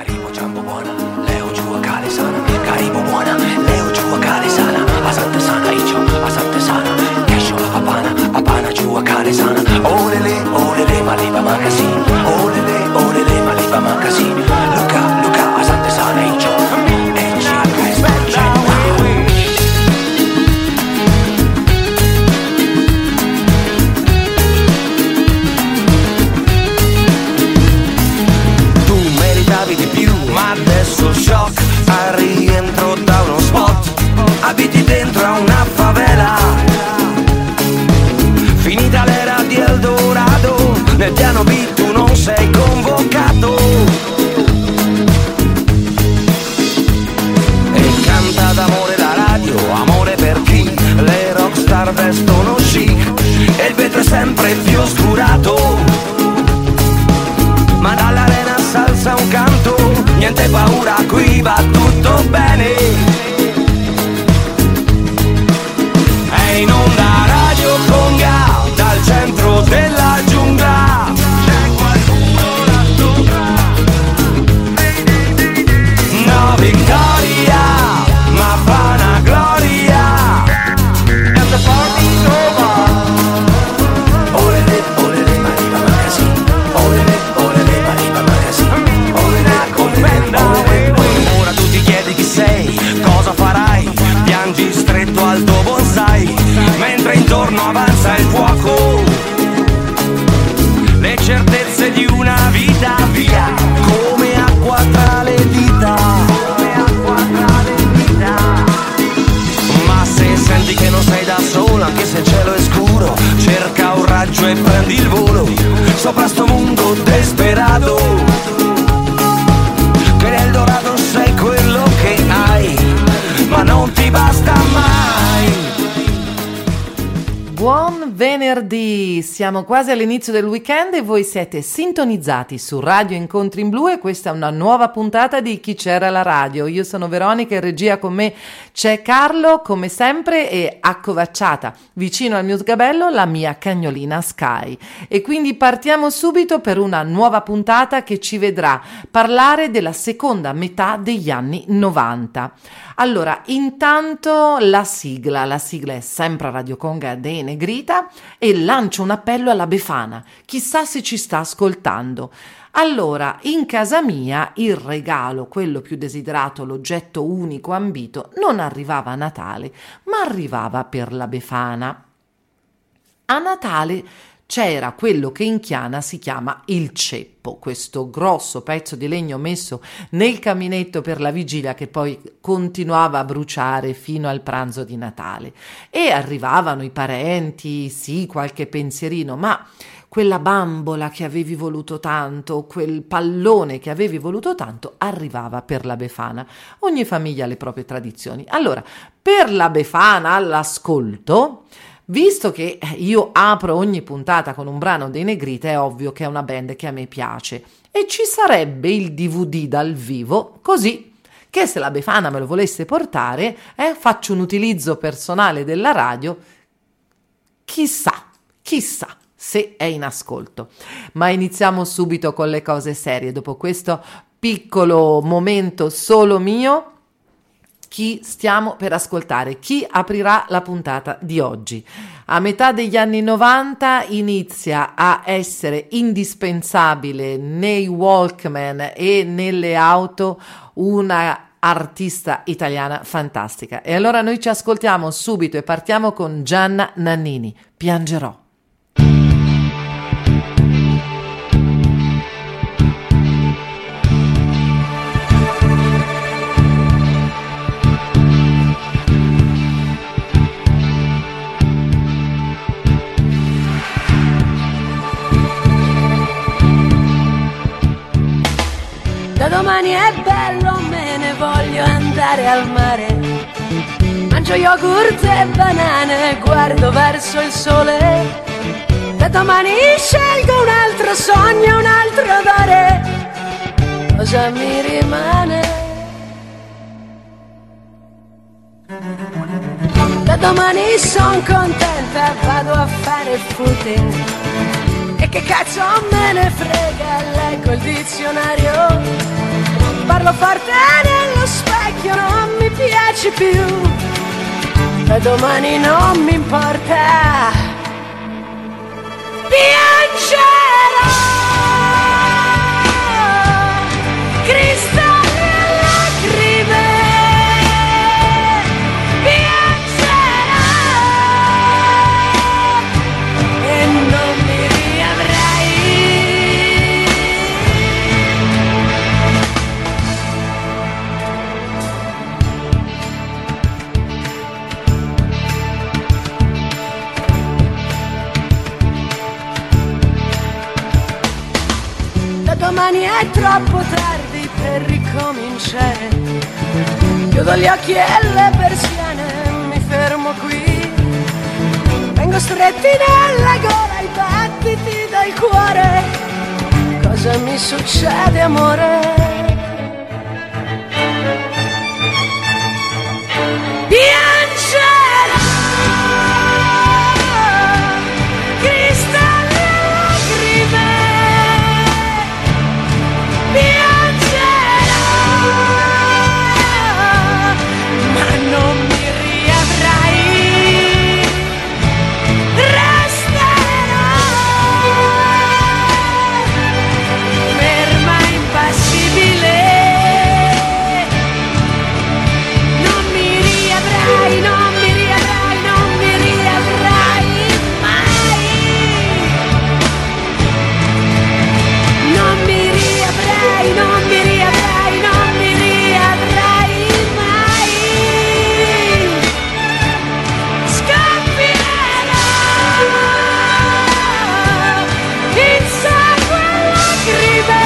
Karibu jambo bwana, leo jua kali sana. Karibu bwana, leo jua kali sana. Asante sana hicho, asante sana. Kesho hapana jua kali sana. Olele maliba magazine. Olele maliba magazine. Luka asante sana hicho. Di più, ma adesso shock, al rientro da uno spot, abiti dentro a una favela, finita l'era di Eldorado, nel piano B tu non sei convocato, e canta d'amore la radio, amore per chi le rockstar vestono chic, e il vetro è sempre più oscurato, ma dall'arena salsa un canto, niente paura, qui va tutto bene. È in onda Radio Conga, dal centro della giungla. C'è qualcuno là sopra. No vittoria, ma vanagloria. And the party's over. Olele maliba magazine. Olele maliba magazine. Ora tu ti chiedi chi sei, cosa farai, piangi stretto al tuo bonsai, mentre intorno avanza il fuoco, le certezze di una vita via, come acqua tra le dita, ma se senti che non sei da sola, anche se il cielo è scuro, cerca un raggio e prendi il volo, sopra sto mondo desperato, che nel dorato sei quello che hai, ma non ti basta mai. Buon venerdì, siamo quasi all'inizio del weekend e voi siete sintonizzati su Radio Incontri in Blu e questa è una nuova puntata di Chi c'era alla radio. Io sono Veronica, in regia con me c'è Carlo, come sempre, e accovacciata vicino al mio sgabello la mia cagnolina Sky. E quindi partiamo subito per una nuova puntata che ci vedrà parlare della seconda metà degli anni 90. Allora, intanto la sigla è sempre Radio Conga de Negrita e lancio un appello alla Befana, chissà se ci sta ascoltando. Allora, in casa mia il regalo, quello più desiderato, l'oggetto unico ambito, non arrivava a Natale, ma arrivava per la Befana. A Natale c'era quello che in chiana si chiama il ceppo, questo grosso pezzo di legno messo nel caminetto per la vigilia che poi continuava a bruciare fino al pranzo di Natale. E arrivavano i parenti, sì, qualche pensierino, ma quella bambola che avevi voluto tanto, quel pallone che avevi voluto tanto, arrivava per la Befana. Ogni famiglia ha le proprie tradizioni. Allora, per la Befana all'ascolto, visto che io apro ogni puntata con un brano dei Negrita, è ovvio che è una band che a me piace e ci sarebbe il DVD dal vivo, così che se la Befana me lo volesse portare, faccio un utilizzo personale della radio, chissà se è in ascolto. Ma iniziamo subito con le cose serie, dopo questo piccolo momento solo mio. Chi stiamo per ascoltare? Chi aprirà la puntata di oggi? A metà degli anni 90 inizia a essere indispensabile nei Walkman e nelle auto una artista italiana fantastica. E allora noi ci ascoltiamo subito e partiamo con Gianna Nannini, Piangerò. Da domani è bello, me ne voglio andare al mare. Mangio yogurt e banane, guardo verso il sole. Da domani scelgo un altro sogno, un altro odore. Cosa mi rimane? Da domani son contenta, vado a fare footing. E che cazzo me ne frega, leggo il dizionario. più, da domani non mi importa, piangerò cristalli e lacrime, piangerò e non mi riavrai. Domani è troppo tardi per ricominciare. Chiudo gli occhi e le persiane, mi fermo qui. Vengo stretti nella gola i battiti del cuore. Cosa mi succede, amore? Piangerò cristalli e lacrime, piangerò, ma non mi riavrai. Resterò ferma, impassibile. Non mi riavrai, non mi riavrai, non mi riavrai mai. Non mi riavrai, non mi riavrai, non mi riavrai mai. Scappierò in sangue e lacrime.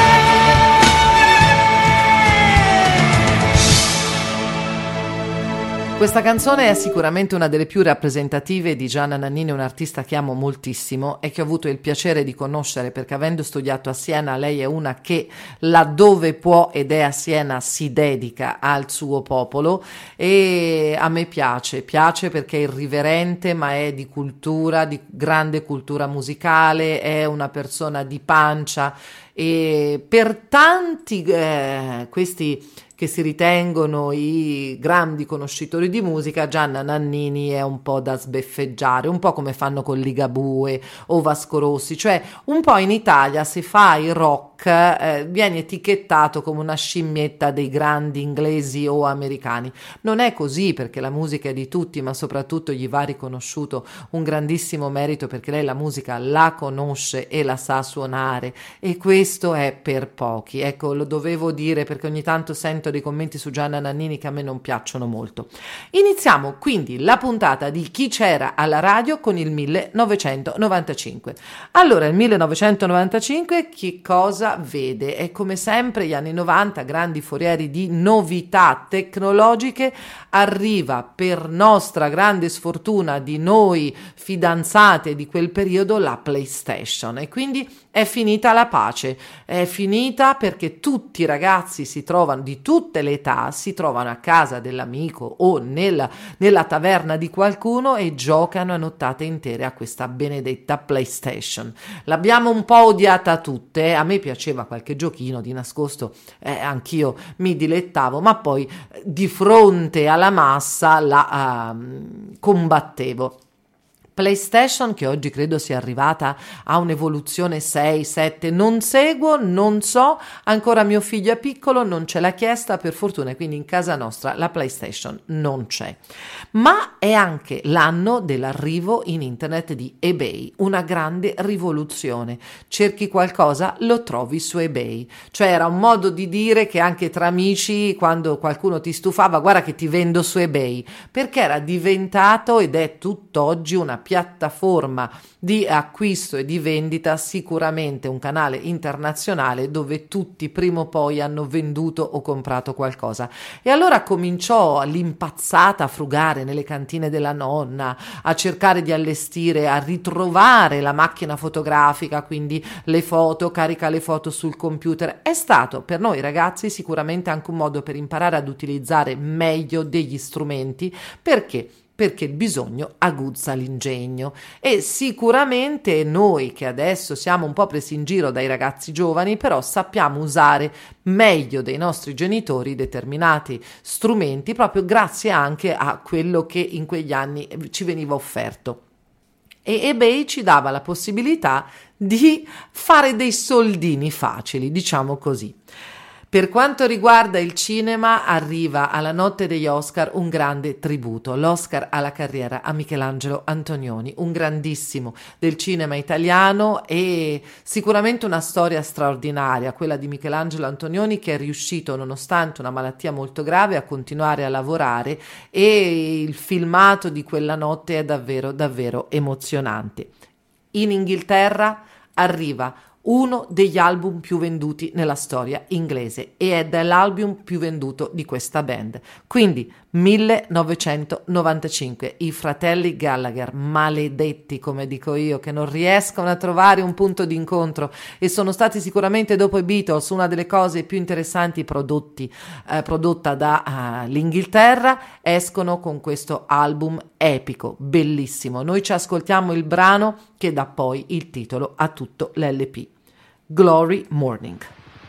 Questa canzone è sicuramente una delle più rappresentative di Gianna Nannini, un'artista che amo moltissimo e che ho avuto il piacere di conoscere perché avendo studiato a Siena, lei è una che laddove può ed è a Siena si dedica al suo popolo e a me piace perché è irriverente ma è di cultura, di grande cultura musicale, è una persona di pancia e per tanti questi che si ritengono i grandi conoscitori di musica, Gianna Nannini è un po' da sbeffeggiare, un po' come fanno con Ligabue o Vasco Rossi, cioè un po' in Italia se fai rock vieni etichettato come una scimmietta dei grandi inglesi o americani. Non è così perché la musica è di tutti, ma soprattutto gli va riconosciuto un grandissimo merito perché lei la musica la conosce e la sa suonare e questo è per pochi. Ecco, lo dovevo dire perché ogni tanto sento dei commenti su Gianna Nannini che a me non piacciono molto. Iniziamo quindi la puntata di Chi c'era alla radio con il 1995. Allora, il 1995 che cosa vede? E come sempre gli anni 90, grandi forieri di novità tecnologiche, arriva per nostra grande sfortuna di noi fidanzate di quel periodo la PlayStation e quindi è finita la pace, è finita perché tutti i ragazzi si trovano di tutte le età, si trovano a casa dell'amico o nella taverna di qualcuno e giocano a nottate intere a questa benedetta PlayStation. L'abbiamo un po' odiata tutte, a me piaceva qualche giochino di nascosto, anch'io mi dilettavo, ma poi di fronte alla massa la combattevo. PlayStation che oggi credo sia arrivata a un'evoluzione 6, 7, non seguo, non so, ancora mio figlio è piccolo, non ce l'ha chiesta per fortuna, quindi in casa nostra la PlayStation non c'è. Ma è anche l'anno dell'arrivo in internet di eBay, una grande rivoluzione. Cerchi qualcosa, lo trovi su eBay. Cioè era un modo di dire che anche tra amici, quando qualcuno ti stufava, guarda che ti vendo su eBay, perché era diventato ed è tutt'oggi una piattaforma di acquisto e di vendita, sicuramente un canale internazionale dove tutti prima o poi hanno venduto o comprato qualcosa. E allora cominciò l'impazzata a frugare nelle cantine della nonna, a cercare di allestire, a ritrovare la macchina fotografica, quindi le foto, carica le foto sul computer. È stato per noi ragazzi sicuramente anche un modo per imparare ad utilizzare meglio degli strumenti, perché perché il bisogno aguzza l'ingegno. E sicuramente noi che adesso siamo un po' presi in giro dai ragazzi giovani, però sappiamo usare meglio dei nostri genitori determinati strumenti proprio grazie anche a quello che in quegli anni ci veniva offerto. E eBay ci dava la possibilità di fare dei soldini facili, diciamo così. Per quanto riguarda il cinema, arriva alla notte degli Oscar un grande tributo, l'Oscar alla carriera a Michelangelo Antonioni, un grandissimo del cinema italiano e sicuramente una storia straordinaria, quella di Michelangelo Antonioni, che è riuscito, nonostante una malattia molto grave, a continuare a lavorare, e il filmato di quella notte è davvero, davvero emozionante. In Inghilterra arriva uno degli album più venduti nella storia inglese ed è l'album più venduto di questa band. Quindi 1995, i fratelli Gallagher, maledetti come dico io, che non riescono a trovare un punto di incontro, e sono stati sicuramente dopo i Beatles una delle cose più interessanti prodotta dall'Inghilterra, escono con questo album epico, bellissimo. Noi ci ascoltiamo il brano che dà poi il titolo a tutto l'LP, Glory Morning.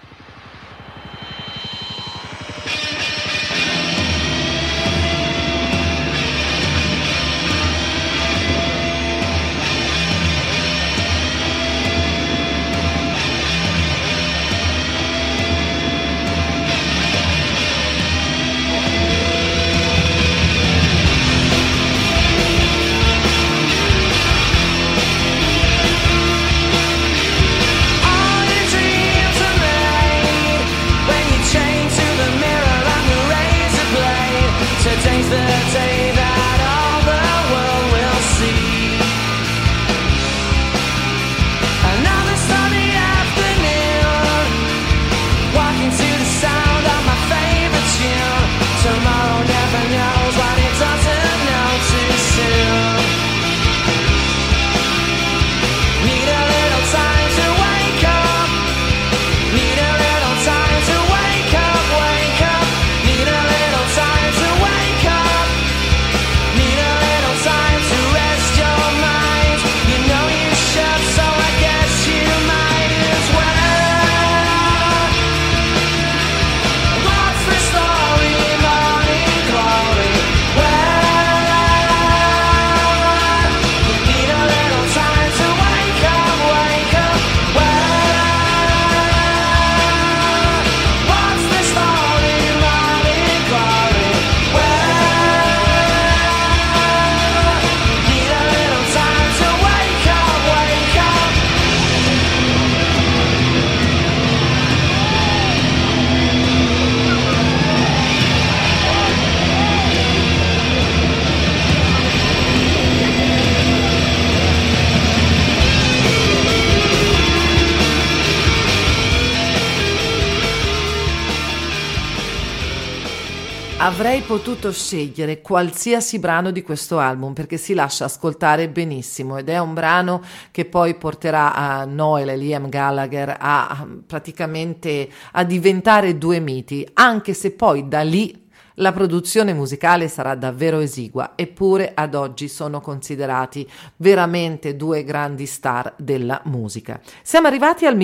Avrei potuto scegliere qualsiasi brano di questo album perché si lascia ascoltare benissimo ed è un brano che poi porterà a Noel e Liam Gallagher a praticamente a diventare due miti, anche se poi da lì la produzione musicale sarà davvero esigua, eppure ad oggi sono considerati veramente due grandi star della musica. Siamo arrivati al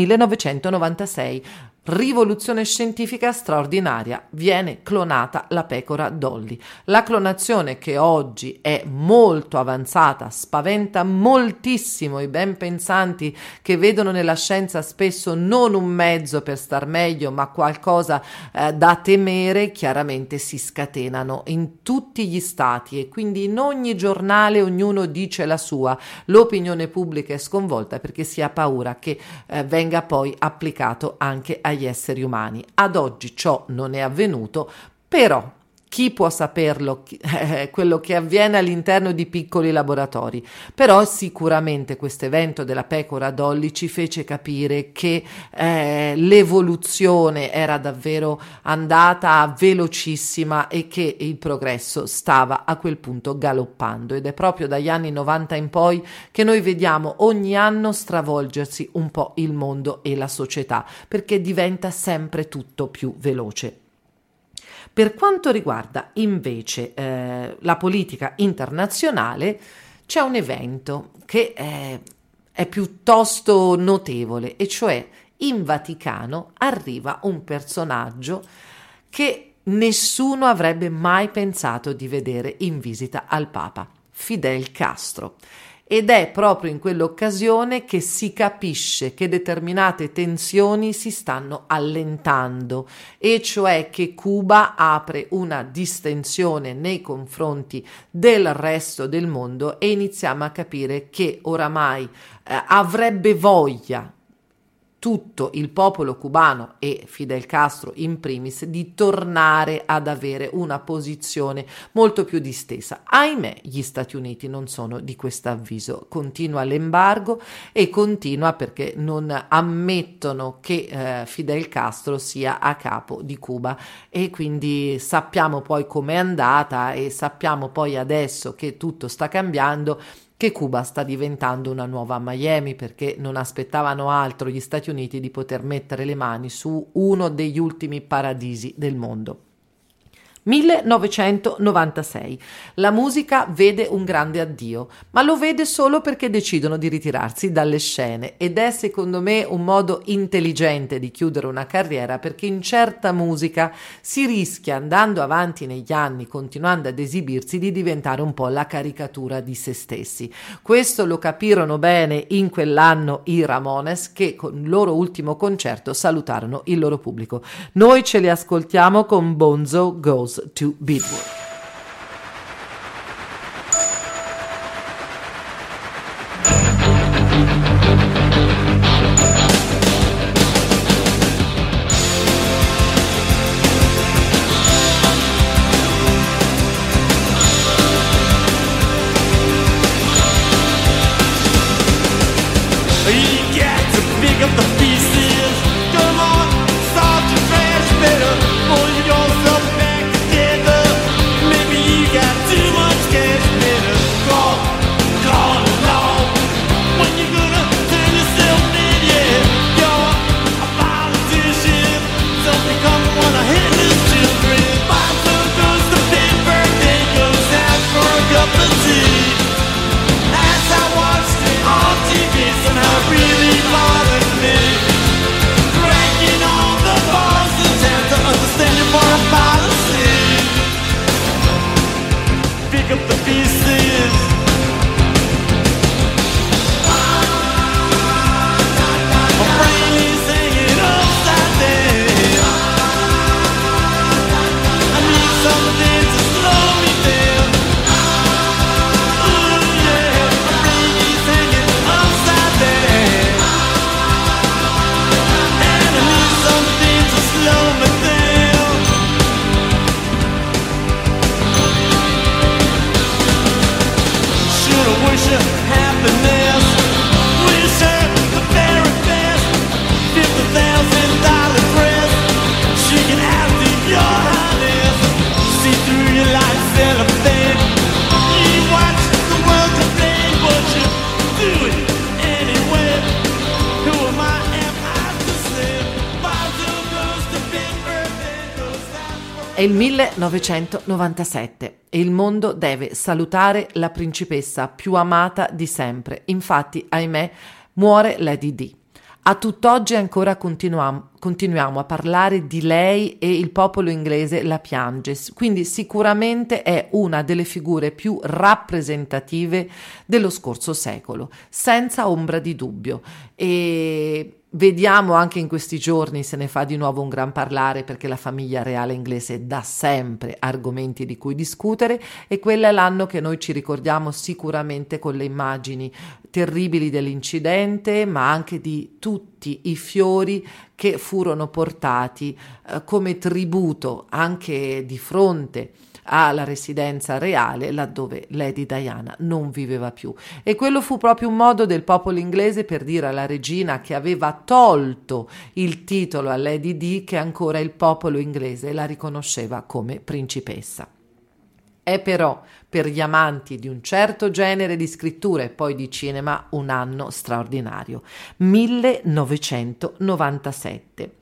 1996. Rivoluzione scientifica straordinaria, viene clonata la pecora Dolly. La clonazione, che oggi è molto avanzata, spaventa moltissimo i ben pensanti che vedono nella scienza spesso non un mezzo per star meglio ma qualcosa da temere. Chiaramente si scatenano in tutti gli stati e quindi in ogni giornale ognuno dice la sua. L'opinione pubblica è sconvolta perché si ha paura che venga poi applicato anche agli esseri umani. Ad oggi ciò non è avvenuto, però chi può saperlo quello che avviene all'interno di piccoli laboratori? Però sicuramente questo evento della pecora Dolly ci fece capire che l'evoluzione era davvero andata velocissima e che il progresso stava a quel punto galoppando, ed è proprio dagli anni 90 in poi che noi vediamo ogni anno stravolgersi un po' il mondo e la società, perché diventa sempre tutto più veloce. Per quanto riguarda invece la politica internazionale, c'è un evento che è piuttosto notevole, e cioè in Vaticano arriva un personaggio che nessuno avrebbe mai pensato di vedere in visita al Papa, Fidel Castro. Ed è proprio in quell'occasione che si capisce che determinate tensioni si stanno allentando, e cioè che Cuba apre una distensione nei confronti del resto del mondo, e iniziamo a capire che oramai avrebbe voglia tutto il popolo cubano, e Fidel Castro in primis, di tornare ad avere una posizione molto più distesa. Ahimè, gli Stati Uniti non sono di questo avviso, continua l'embargo, e continua perché non ammettono che Fidel Castro sia a capo di Cuba, e quindi sappiamo poi com'è andata, e sappiamo poi adesso che tutto sta cambiando, che Cuba sta diventando una nuova Miami, perché non aspettavano altro gli Stati Uniti di poter mettere le mani su uno degli ultimi paradisi del mondo. 1996. La musica vede un grande addio, ma lo vede solo perché decidono di ritirarsi dalle scene, ed è secondo me un modo intelligente di chiudere una carriera, perché in certa musica si rischia, andando avanti negli anni, continuando ad esibirsi, di diventare un po' la caricatura di se stessi. Questo lo capirono bene in quell'anno i Ramones, che con il loro ultimo concerto salutarono il loro pubblico. Noi ce li ascoltiamo con Bonzo Goes to Beatles. You got to pick up the pieces. Come on, start your trash better. Pull yourself back together. Maybe you got too much cash better. Call along. When you gonna turn yourself in? Yeah, you're a politician. So become one of Hitler's children. Bottom goes the paper, then goes out for a cup of tea. As I watched it on TV, somehow it really bothered me. Breaking all the laws in town to understand your foreign policy. Pick up the pieces. My brain is hanging upside down. I need something to slow me down. Ooh, yeah, my brain is hanging upside down. And I need something to slow me down. Should I wish her happiness? Wish her the very best. $50,000 dress. She can have to your highness. See through your life cellophane. You watch the world complain, but you do it anyway. Who am I to say? Bottom goes to paper, then goes out for. È il 1997 e il mondo deve salutare la principessa più amata di sempre. Infatti, ahimè, muore Lady Di. A tutt'oggi ancora continuiamo a parlare di lei, e il popolo inglese la piange, quindi sicuramente è una delle figure più rappresentative dello scorso secolo, senza ombra di dubbio. E vediamo anche in questi giorni, se ne fa di nuovo un gran parlare, perché la famiglia reale inglese dà sempre argomenti di cui discutere, e quello è l'anno che noi ci ricordiamo sicuramente con le immagini terribili dell'incidente, ma anche di tutti i fiori che furono portati come tributo anche di fronte alla residenza reale, laddove Lady Diana non viveva più. E quello fu proprio un modo del popolo inglese per dire alla regina, che aveva tolto il titolo a Lady Di, che ancora il popolo inglese la riconosceva come principessa. È però per gli amanti di un certo genere di scrittura e poi di cinema un anno straordinario. 1997.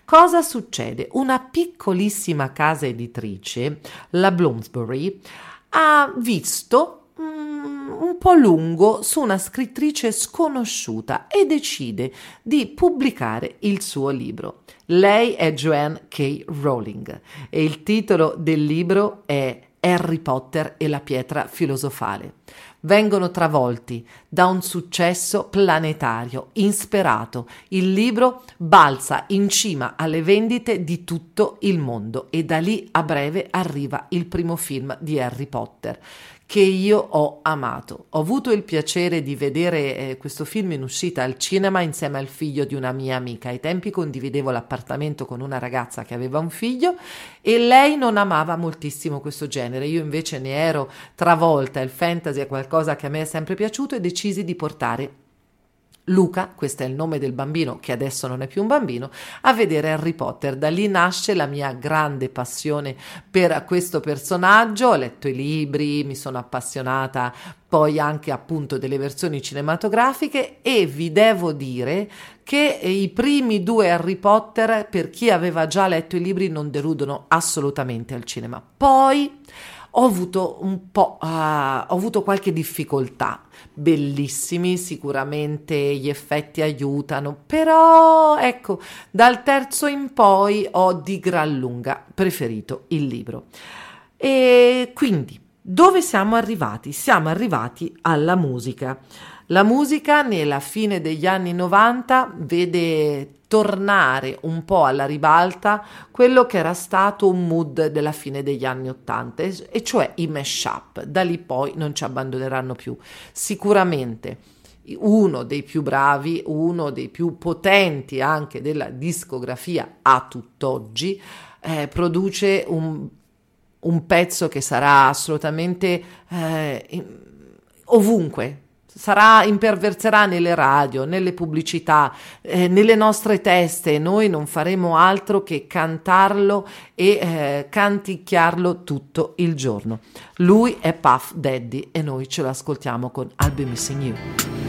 Cosa succede? Una piccolissima casa editrice, la Bloomsbury, ha visto un po' lungo su una scrittrice sconosciuta e decide di pubblicare il suo libro. Lei è Joanne K. Rowling e il titolo del libro è Harry Potter e la pietra filosofale. Vengono travolti da un successo planetario, insperato. Il libro balza in cima alle vendite di tutto il mondo e da lì a breve arriva il primo film di Harry Potter, che io ho amato. Ho avuto il piacere di vedere questo film in uscita al cinema insieme al figlio di una mia amica. Ai tempi condividevo l'appartamento con una ragazza che aveva un figlio e lei non amava moltissimo questo genere. Io invece ne ero travolta, il fantasy è qualcosa che a me è sempre piaciuto e decisi di portare Luca, questo è il nome del bambino che adesso non è più un bambino, a vedere Harry Potter. Da lì nasce la mia grande passione per questo personaggio. Ho letto i libri, mi sono appassionata poi anche appunto delle versioni cinematografiche e vi devo dire che i primi 2 Harry Potter, per chi aveva già letto i libri, non deludono assolutamente al cinema. Poi ho avuto qualche difficoltà. Bellissimi, sicuramente gli effetti aiutano, però ecco, dal terzo in poi ho di gran lunga preferito il libro. E quindi dove siamo arrivati? Siamo arrivati alla musica. La musica nella fine degli anni 90 vede tornare un po' alla ribalta quello che era stato un mood della fine degli anni 80, e cioè i mashup. Da lì poi non ci abbandoneranno più. Sicuramente uno dei più bravi, uno dei più potenti anche della discografia a tutt'oggi, produce un pezzo che sarà assolutamente ovunque. Imperverserà nelle radio, nelle pubblicità, nelle nostre teste. Noi non faremo altro che cantarlo e canticchiarlo tutto il giorno. Lui è Puff Daddy e noi ce lo ascoltiamo con I'll Be Missing You.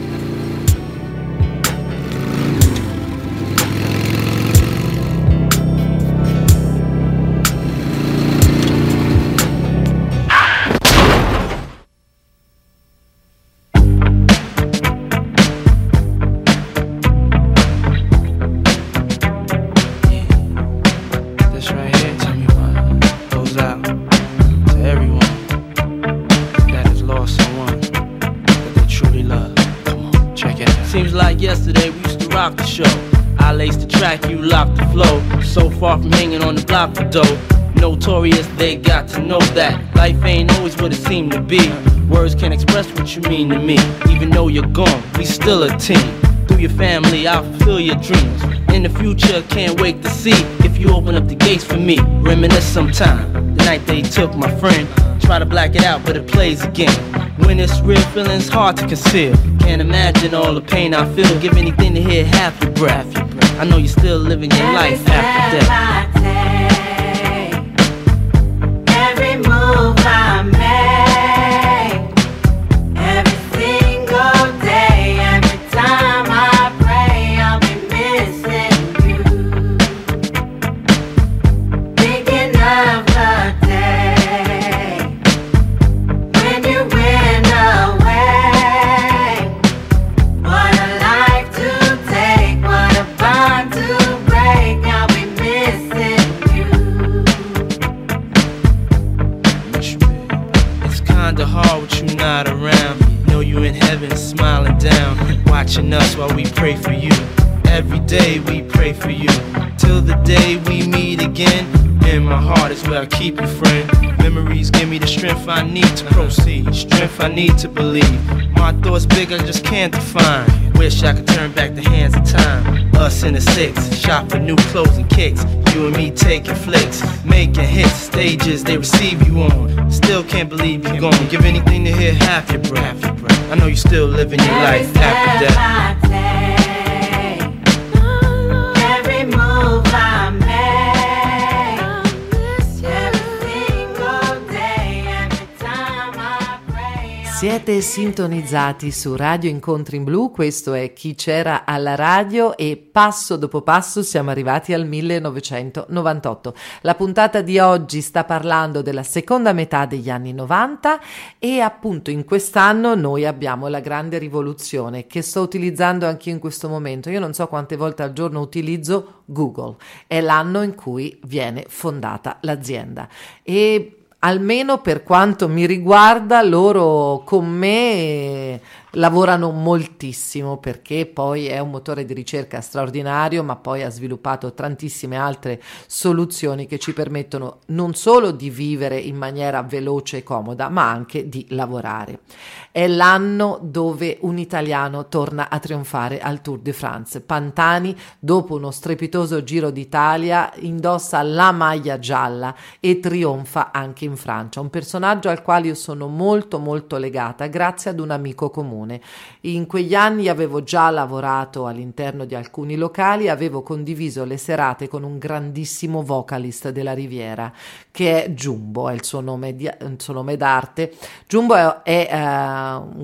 Yesterday we used to rock the show. I laced the track, you locked the flow. So far from hanging on the block for dough. Notorious, they got to know that life ain't always what it seemed to be. Words can't express what you mean to me. Even though you're gone, we still a team. Through your family, I'll fulfill your dreams. In the future, can't wait to see if you open up the gates for me. Reminisce sometime, the night they took my friend. Try to black it out, but it plays again. When it's real, feeling's hard to conceal. Can't imagine all the pain I feel. Give anything to hear half your breath. I know you're still living your life after death. Every move I make, every single day, every time I pray, I'll be missing you. Thinking of the day when you went away. What a life to take, what a bond to break. I'll be missing you. It's kinda hard with you not around. Know you in heaven smiling down, watching us while we pray for you. Every day we pray for you, till the day we meet again. In my heart is where I keep you, friend. Memories give me the strength I need to proceed, strength I need to believe. My thoughts big, I just can't define. Wish I could turn back the hands of time. Us in the 6, shop for new clothes and kicks. You and me taking flicks, making hits, stages they receive you on. Still can't believe you're gone. Give anything to hear half your breath. I know you're still living your life after death. Every move I make, every single day, every time I pray. Siete sintonizzati su Radio Incontri in Blu, questo è Chi c'era alla radio e passo dopo passo siamo arrivati al 1998. La puntata di oggi sta parlando della seconda metà degli anni 90 e appunto in quest'anno noi abbiamo la grande rivoluzione che sto utilizzando anche in questo momento. Io non so quante volte al giorno utilizzo Google, è l'anno in cui viene fondata l'azienda e almeno per quanto mi riguarda, loro con me lavorano moltissimo perché poi è un motore di ricerca straordinario, ma poi ha sviluppato tantissime altre soluzioni che ci permettono non solo di vivere in maniera veloce e comoda, ma anche di lavorare. È l'anno dove un italiano torna a trionfare al Tour de France. Pantani, dopo uno strepitoso Giro d'Italia, indossa la maglia gialla e trionfa anche in Francia, un personaggio al quale io sono molto molto legata grazie ad un amico comune. In quegli anni avevo già lavorato all'interno di alcuni locali, avevo condiviso le serate con un grandissimo vocalist della Riviera che è Jumbo, è il suo nome d'arte. Jumbo è un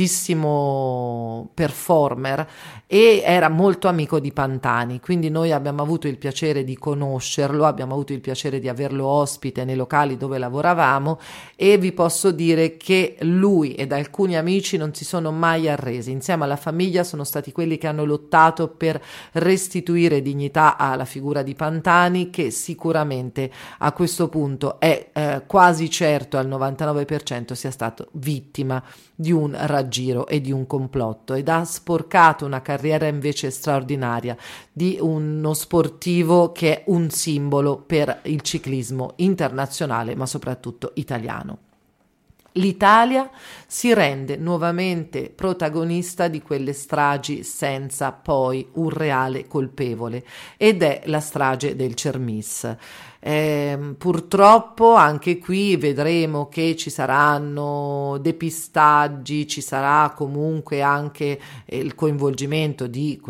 grandissimo performer e era molto amico di Pantani, quindi noi abbiamo avuto il piacere di conoscerlo, abbiamo avuto il piacere di averlo ospite nei locali dove lavoravamo e vi posso dire che lui ed alcuni amici non si sono mai arresi. Insieme alla famiglia sono stati quelli che hanno lottato per restituire dignità alla figura di Pantani, che sicuramente a questo punto è quasi certo al 99% sia stato vittima di un raggiro e di un complotto ed ha sporcato una carriera invece straordinaria di uno sportivo che è un simbolo per il ciclismo internazionale ma soprattutto italiano. L'Italia si rende nuovamente protagonista di quelle stragi senza poi un reale colpevole ed è la strage del Cermis. Purtroppo anche qui vedremo che ci saranno depistaggi, ci sarà comunque anche il coinvolgimento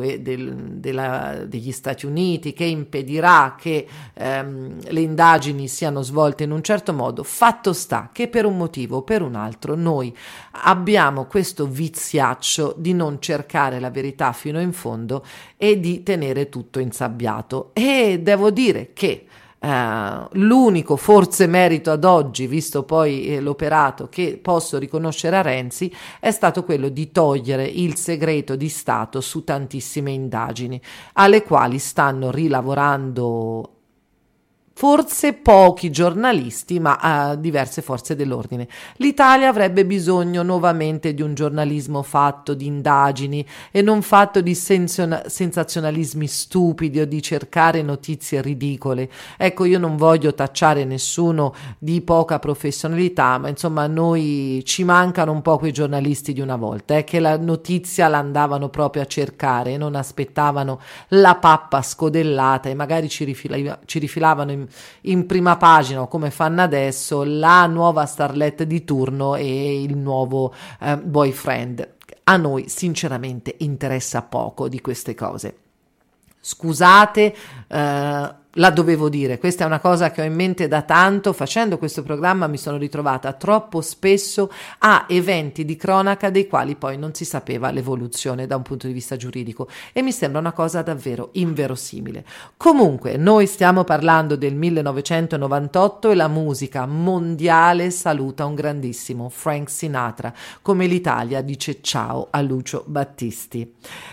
degli Stati Uniti che impedirà che le indagini siano svolte in un certo modo. Fatto sta che per un motivo o per un altro noi abbiamo questo viziaccio di non cercare la verità fino in fondo e di tenere tutto insabbiato e devo dire che l'unico forse merito ad oggi, visto poi l'operato che posso riconoscere a Renzi, è stato quello di togliere il segreto di Stato su tantissime indagini, alle quali stanno rilavorando forse pochi giornalisti, ma diverse forze dell'ordine. L'Italia avrebbe bisogno nuovamente di un giornalismo fatto di indagini e non fatto di sensazionalismi stupidi o di cercare notizie ridicole. Ecco, io non voglio tacciare nessuno di poca professionalità, ma insomma a noi ci mancano un po' quei giornalisti di una volta, che la notizia la andavano proprio a cercare e non aspettavano la pappa scodellata e magari ci rifilavano in prima pagina o come fanno adesso la nuova starlet di turno e il nuovo boyfriend. A noi sinceramente interessa poco di queste cose. Scusate, la dovevo dire, questa è una cosa che ho in mente da tanto. Facendo questo programma mi sono ritrovata troppo spesso a eventi di cronaca dei quali poi non si sapeva l'evoluzione da un punto di vista giuridico e mi sembra una cosa davvero inverosimile. Comunque noi stiamo parlando del 1998 e la musica mondiale saluta un grandissimo Frank Sinatra, come l'Italia dice ciao a Lucio Battisti.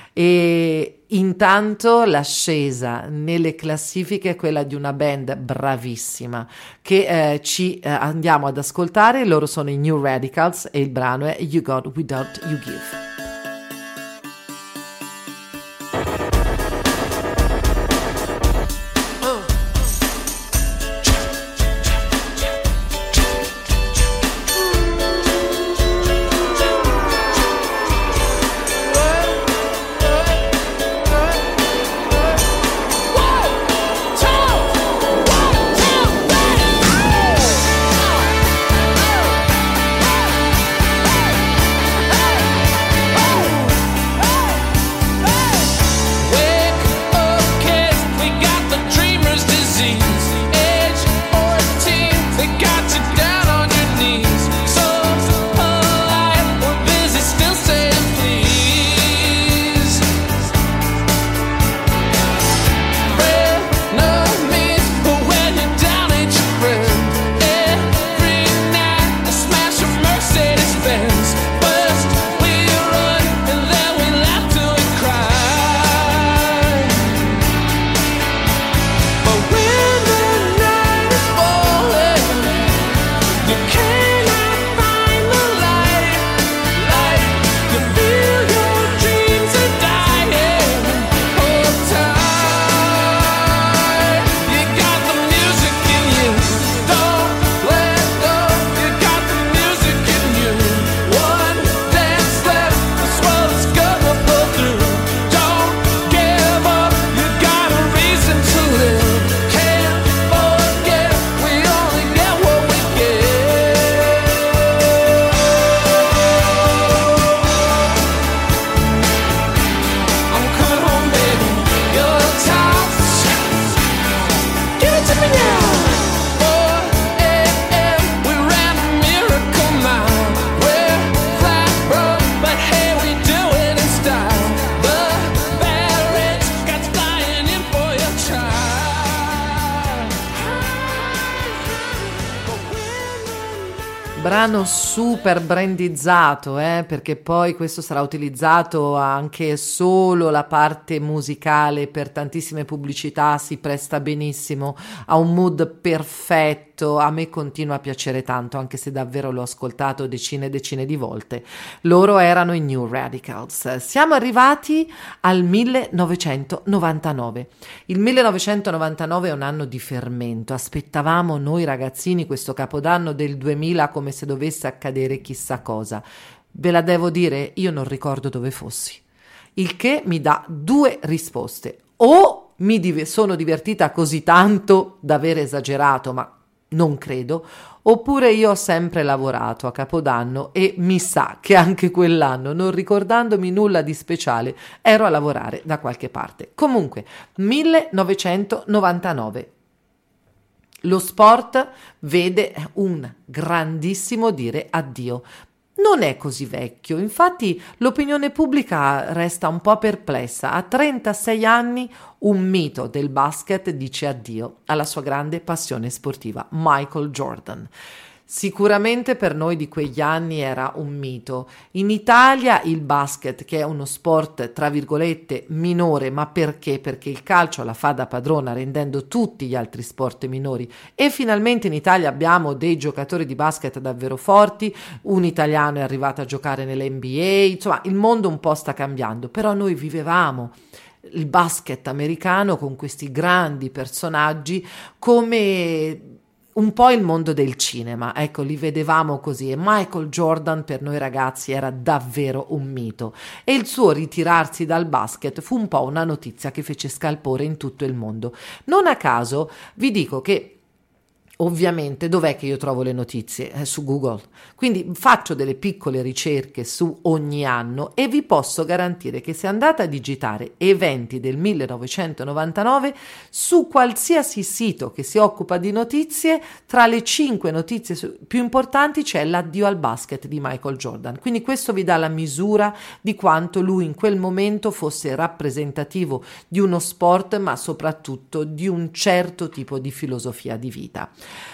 E intanto l'ascesa nelle classifiche è quella di una band bravissima che ci andiamo ad ascoltare. Loro sono i New Radicals e il brano è You Got Without You Give. Hey! Brano super brandizzato, perché poi questo sarà utilizzato anche solo la parte musicale per tantissime pubblicità, si presta benissimo, ha un mood perfetto, a me continua a piacere tanto, anche se davvero l'ho ascoltato decine e decine di volte. Loro erano i New Radicals. Siamo arrivati al 1999. Il 1999 è un anno di fermento, aspettavamo noi ragazzini questo capodanno del 2000 come se dovesse accadere chissà cosa. Ve la devo dire, io non ricordo dove fossi. Il che mi dà due risposte. O sono divertita così tanto da aver esagerato, ma non credo, oppure io ho sempre lavorato a Capodanno e mi sa che anche quell'anno, non ricordandomi nulla di speciale, ero a lavorare da qualche parte. Comunque, 1999. Lo sport vede un grandissimo dire addio. Non è così vecchio, infatti l'opinione pubblica resta un po' perplessa. A 36 anni un mito del basket dice addio alla sua grande passione sportiva, Michael Jordan. Sicuramente per noi di quegli anni era un mito. In Italia il basket, che è uno sport tra virgolette minore, ma perché? Perché il calcio la fa da padrona rendendo tutti gli altri sport minori, e finalmente in Italia abbiamo dei giocatori di basket davvero forti, un italiano è arrivato a giocare nell'NBA, insomma il mondo un po' sta cambiando, però noi vivevamo il basket americano con questi grandi personaggi come un po' il mondo del cinema, ecco, li vedevamo così, e Michael Jordan per noi ragazzi era davvero un mito, e il suo ritirarsi dal basket fu un po' una notizia che fece scalpore in tutto il mondo. Non a caso vi dico che ovviamente dov'è che io trovo le notizie? Su Google. Quindi faccio delle piccole ricerche su ogni anno e vi posso garantire che se andate a digitare eventi del 1999 su qualsiasi sito che si occupa di notizie, tra le 5 notizie più importanti c'è l'addio al basket di Michael Jordan. Quindi questo vi dà la misura di quanto lui in quel momento fosse rappresentativo di uno sport, ma soprattutto di un certo tipo di filosofia di vita.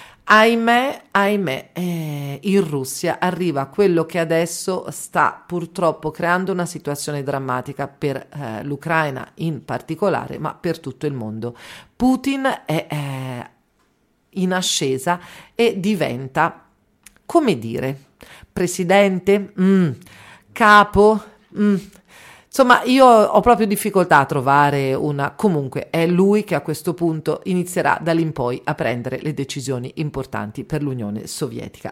Ahimè, in Russia arriva quello che adesso sta purtroppo creando una situazione drammatica per l'Ucraina in particolare, ma per tutto il mondo. Putin è in ascesa e diventa, come dire, presidente, capo, insomma, io ho proprio difficoltà a trovare una. Comunque è lui che a questo punto inizierà da lì in poi a prendere le decisioni importanti per l'Unione Sovietica.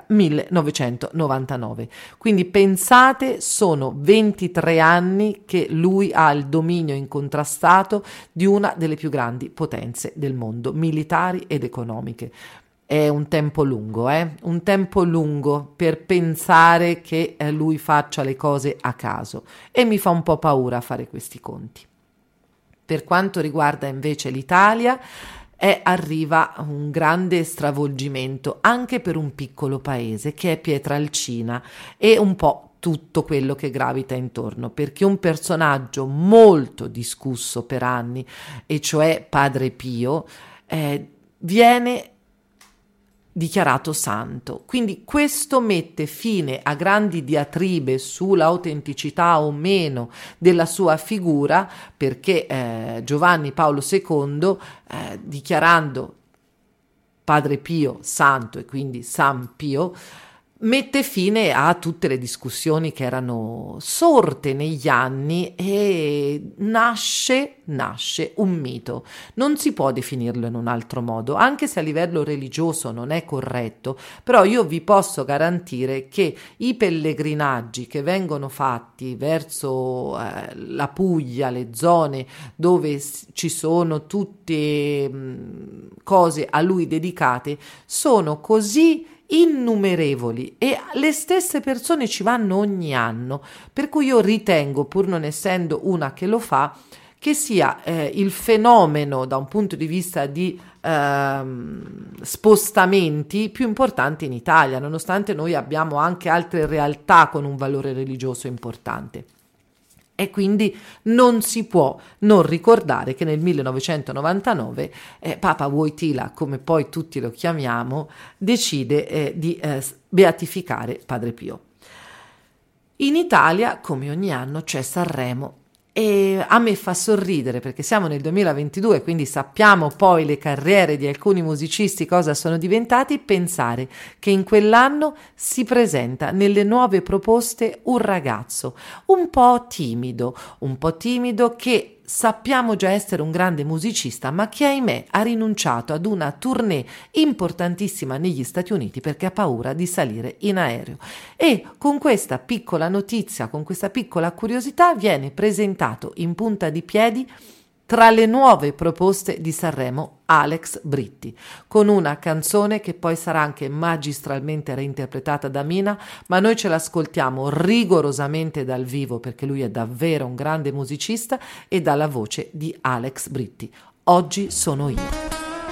1999. Quindi pensate, sono 23 anni che lui ha il dominio incontrastato di una delle più grandi potenze del mondo, militari ed economiche. È un tempo lungo, un tempo lungo per pensare che lui faccia le cose a caso, e mi fa un po' paura fare questi conti. Per quanto riguarda invece l'Italia, arriva un grande stravolgimento anche per un piccolo paese che è Pietralcina e un po' tutto quello che gravita intorno, perché un personaggio molto discusso per anni, e cioè Padre Pio, viene dichiarato santo. Quindi questo mette fine a grandi diatribe sull'autenticità o meno della sua figura, perché Giovanni Paolo II, dichiarando Padre Pio santo e quindi San Pio, mette fine a tutte le discussioni che erano sorte negli anni e nasce un mito. Non si può definirlo in un altro modo, anche se a livello religioso non è corretto, però io vi posso garantire che i pellegrinaggi che vengono fatti verso la Puglia, le zone dove ci sono tutte cose a lui dedicate, sono così innumerevoli e le stesse persone ci vanno ogni anno, per cui io ritengo, pur non essendo una che lo fa, che sia il fenomeno da un punto di vista di spostamenti più importante in Italia, nonostante noi abbiamo anche altre realtà con un valore religioso importante. E quindi non si può non ricordare che nel 1999 Papa Wojtyla, come poi tutti lo chiamiamo, decide di beatificare Padre Pio. In Italia, come ogni anno, c'è Sanremo. E a me fa sorridere perché siamo nel 2022, quindi sappiamo poi le carriere di alcuni musicisti cosa sono diventati, pensare che in quell'anno si presenta nelle nuove proposte un ragazzo un po' timido che sappiamo già essere un grande musicista, ma che ahimè ha rinunciato ad una tournée importantissima negli Stati Uniti perché ha paura di salire in aereo. E con questa piccola notizia, con questa piccola curiosità, viene presentato in punta di piedi tra le nuove proposte di Sanremo Alex Britti, con una canzone che poi sarà anche magistralmente reinterpretata da Mina, ma noi ce l'ascoltiamo rigorosamente dal vivo perché lui è davvero un grande musicista, e dalla voce di Alex Britti. Oggi sono io.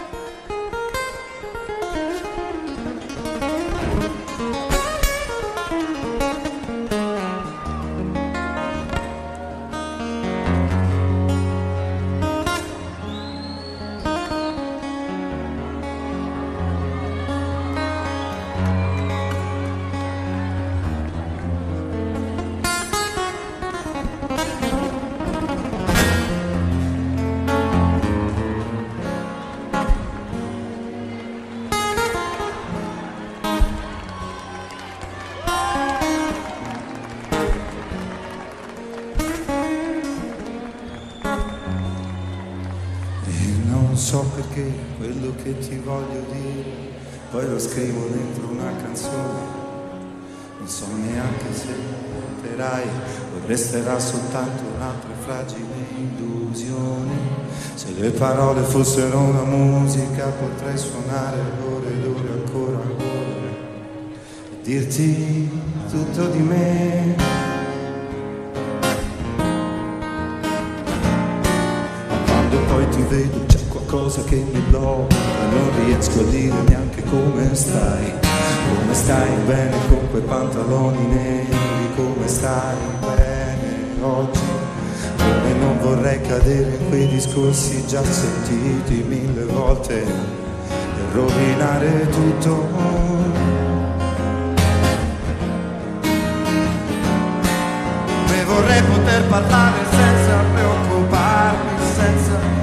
Non so perché quello che ti voglio dire poi lo scrivo dentro una canzone. Non so neanche se noterai, o resterà soltanto un'altra fragile illusione. Se le parole fossero una musica potrei suonare ore ed ore ancora e dirti tutto di me. Ma quando poi ti vedo c'è qualcosa che mi blocca, non riesco a dire neanche come stai. Come stai bene con quei pantaloni neri, come stai bene oggi. Come non vorrei cadere in quei discorsi già sentiti 1000 volte e rovinare tutto. E vorrei poter parlare senza preoccuparmi, senza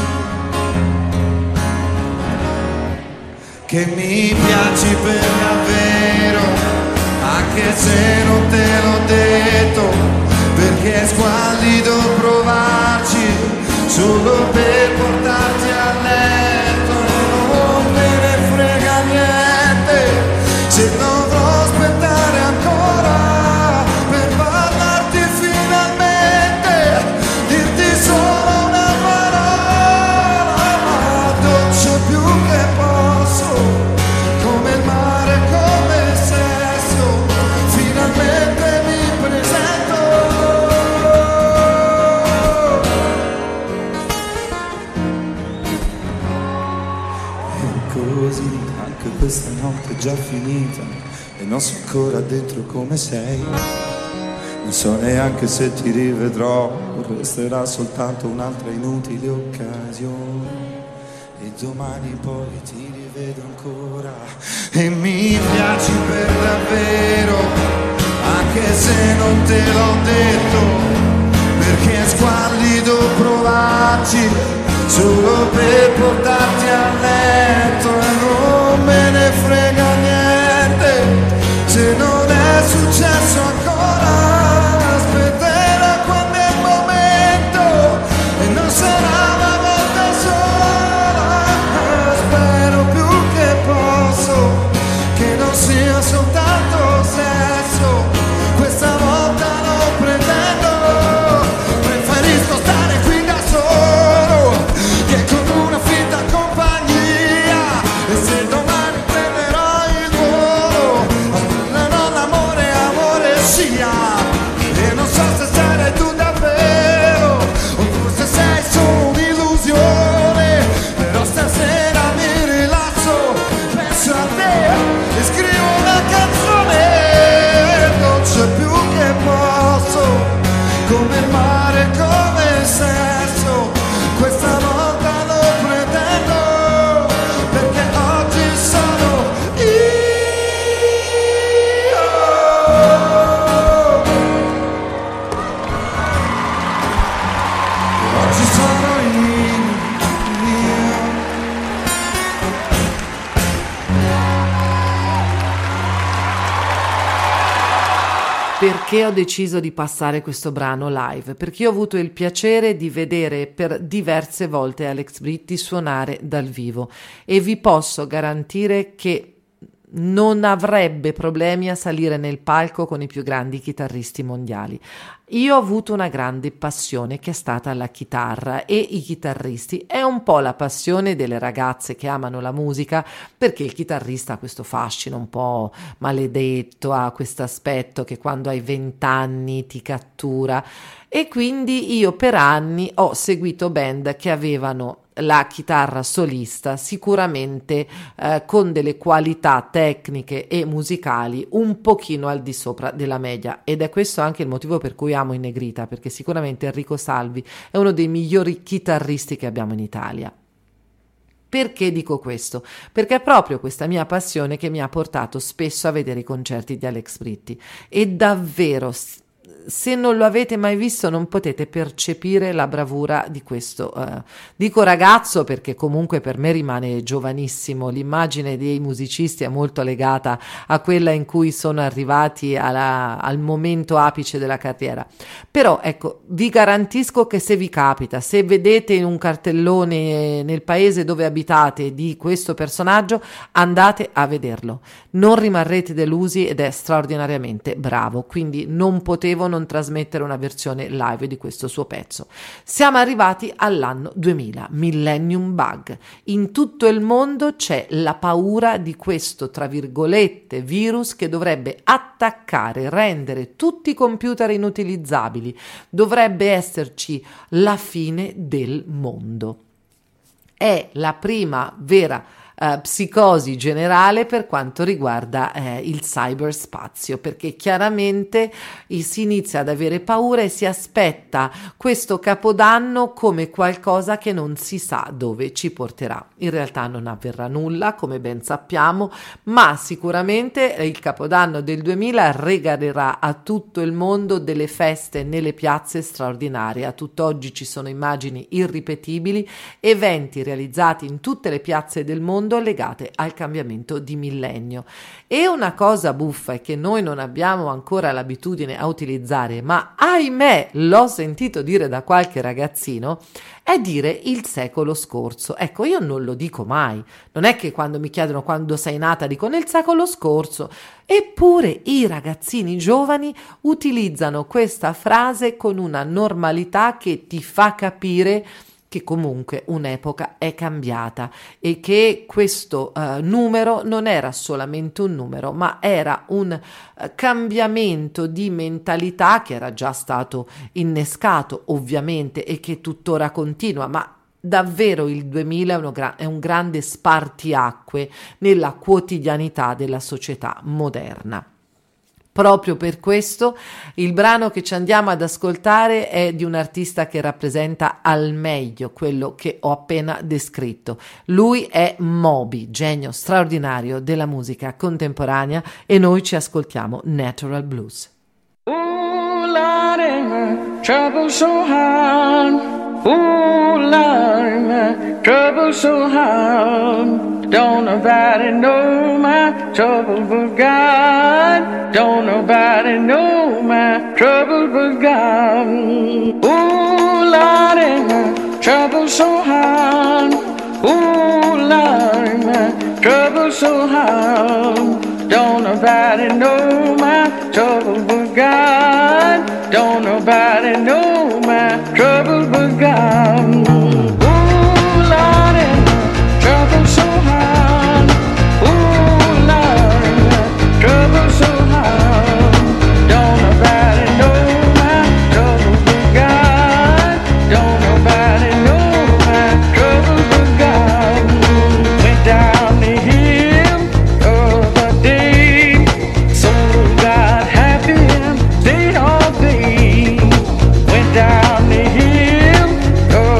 che mi piaci per davvero, anche se non te l'ho detto, perché è squallido provarci solo per portarti a letto. Non me ne frega niente se dovrò aspettare ancora per parlarti finalmente, dirti solo una parola, ma dolce più che posso, come il mare, come il sesso, finalmente mi presento. E così anche questa notte è già finita e non so ancora dentro come sei. Non so neanche se ti rivedrò, resterà soltanto un'altra inutile occasione. E domani poi ti rivedo ancora e mi piaci per davvero, anche se non te l'ho detto, perché è squallido provarci solo per portarti a letto. E non me ne frega niente se non è successo ancora. Aspetterò quando è il momento e non sarà una volta sola. Spero più che posso che non sia soltanto sesso, questa volta non pretendo. Preferisco stare qui da solo che con una finta compagnia Perché ho deciso di passare questo brano live? Perché io ho avuto il piacere di vedere per diverse volte Alex Britti suonare dal vivo e vi posso garantire che non avrebbe problemi a salire nel palco con i più grandi chitarristi mondiali. Io ho avuto una grande passione che è stata la chitarra e i chitarristi. È un po' la passione delle ragazze che amano la musica, perché il chitarrista ha questo fascino un po' maledetto, ha questo aspetto che quando hai 20 anni ti cattura, e quindi io per anni ho seguito band che avevano la chitarra solista sicuramente con delle qualità tecniche e musicali un pochino al di sopra della media, ed è questo anche il motivo per cui amo i Negrita, perché sicuramente Enrico Salvi è uno dei migliori chitarristi che abbiamo in Italia. Perché dico questo? Perché è proprio questa mia passione che mi ha portato spesso a vedere i concerti di Alex Britti, e davvero, se non lo avete mai visto, non potete percepire la bravura di questo dico ragazzo perché comunque per me rimane giovanissimo. L'immagine dei musicisti è molto legata a quella in cui sono arrivati al momento apice della carriera, però ecco, vi garantisco che se vi capita, se vedete in un cartellone nel paese dove abitate di questo personaggio, andate a vederlo, non rimarrete delusi, ed è straordinariamente bravo, quindi non potevo non trasmettere una versione live di questo suo pezzo. Siamo arrivati all'anno 2000, Millennium Bug. In tutto il mondo c'è la paura di questo, tra virgolette, virus che dovrebbe attaccare, rendere tutti i computer inutilizzabili. Dovrebbe esserci la fine del mondo. È la prima vera psicosi generale per quanto riguarda il cyberspazio, perché chiaramente si inizia ad avere paura e si aspetta questo capodanno come qualcosa che non si sa dove ci porterà. In realtà non avverrà nulla, come ben sappiamo, ma sicuramente il capodanno del 2000 regalerà a tutto il mondo delle feste nelle piazze straordinarie. A tutt'oggi ci sono immagini irripetibili, eventi realizzati in tutte le piazze del mondo legate al cambiamento di millennio. E una cosa buffa è che noi non abbiamo ancora l'abitudine a utilizzare, ma ahimè l'ho sentito dire da qualche ragazzino, è dire il secolo scorso. Ecco, io non lo dico mai, non è che quando mi chiedono quando sei nata dico nel secolo scorso, eppure i ragazzini giovani utilizzano questa frase con una normalità che ti fa capire che comunque un'epoca è cambiata e che questo numero non era solamente un numero, ma era un cambiamento di mentalità che era già stato innescato ovviamente e che tuttora continua, ma davvero il 2000 è un grande spartiacque nella quotidianità della società moderna. Proprio per questo il brano che ci andiamo ad ascoltare è di un artista che rappresenta al meglio quello che ho appena descritto. Lui è Moby, genio straordinario della musica contemporanea, e noi ci ascoltiamo Natural Blues. Ooh, Lordy, my trouble so hard. Ooh, Lordy, my trouble so hard. Don't nobody know my trouble but God. Don't nobody know my trouble but God. Ooh, Lordy, my trouble so hard. Ooh, Lordy, my trouble so hard. Don't nobody know my trouble but God. Don't nobody know my trouble but God. Ooh, Lordy, my trouble so hard. Ooh, Lordy, my trouble so hard. Don't nobody know my trouble but God. Don't nobody know my trouble but God. Went down the hill the other day, so got happy and stayed all day. Went down the hill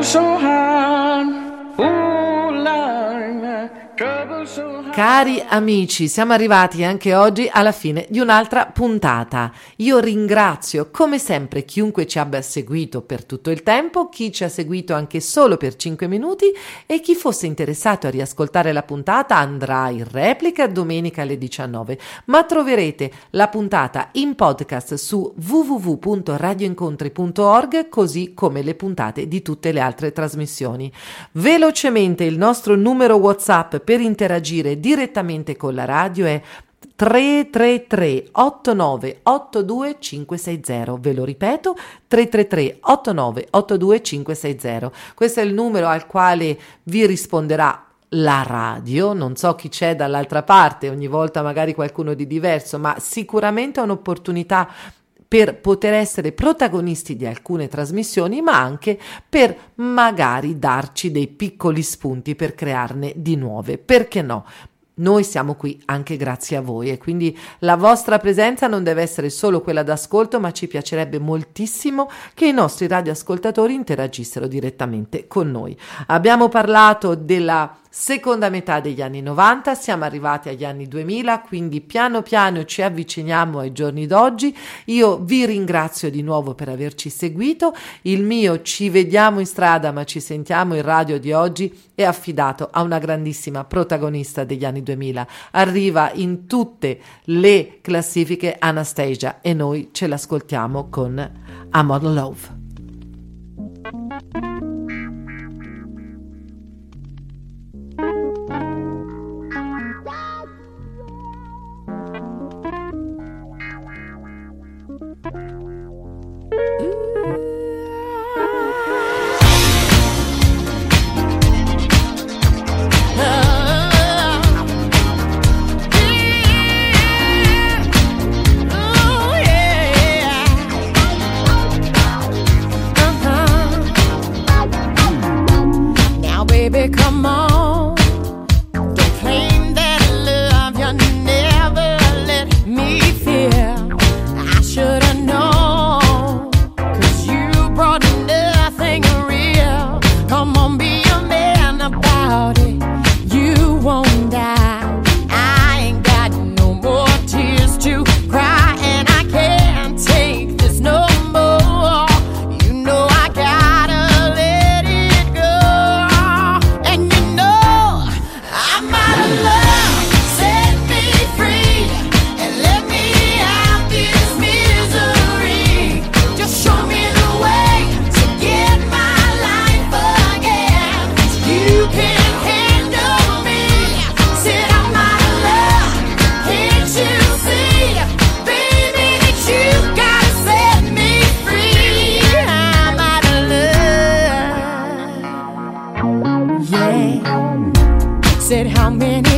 so hard. Ooh, Lord, my trouble so hard. Cari amici, siamo arrivati anche oggi alla fine di un'altra puntata. Io ringrazio come sempre chiunque ci abbia seguito per tutto il tempo, chi ci ha seguito anche solo per 5 minuti e chi fosse interessato a riascoltare la puntata andrà in replica domenica alle 19, ma troverete la puntata in podcast su www.radioincontri.org, così come le puntate di tutte le altre trasmissioni. Velocemente il nostro numero WhatsApp per interagire direttamente con la radio è 333 8982 560. Ve lo ripeto, 333 8982 560. Questo è il numero al quale vi risponderà la radio. Non so chi c'è dall'altra parte, ogni volta magari qualcuno di diverso, ma sicuramente è un'opportunità per poter essere protagonisti di alcune trasmissioni, ma anche per magari darci dei piccoli spunti per crearne di nuove. Perché no? Noi siamo qui anche grazie a voi e quindi la vostra presenza non deve essere solo quella d'ascolto, ma ci piacerebbe moltissimo che i nostri radioascoltatori interagissero direttamente con noi. Abbiamo parlato della seconda metà degli anni 90, siamo arrivati agli anni 2000, quindi piano piano ci avviciniamo ai giorni d'oggi. Io vi ringrazio di nuovo per averci seguito. Il mio ci vediamo in strada ma ci sentiamo in radio di oggi è affidato a una grandissima protagonista degli anni 2000. Arriva in tutte le classifiche Anastasia e noi ce l'ascoltiamo con I'm on Love. Baby, come on. Don't claim that love you never let me feel. I should've known, 'cause you brought nothing real. Come on, be a man about it. You won't die. I ain't got no more tears to cry, and I can't take this no more. You know I gotta let it go. And you know I'm out of love. Set me free and let me out this misery. Just show me the way to get my life again. You can handle me. Said I'm out of love. Can't you see, baby, that you gotta set me free? I'm out of love. Yeah. Said how many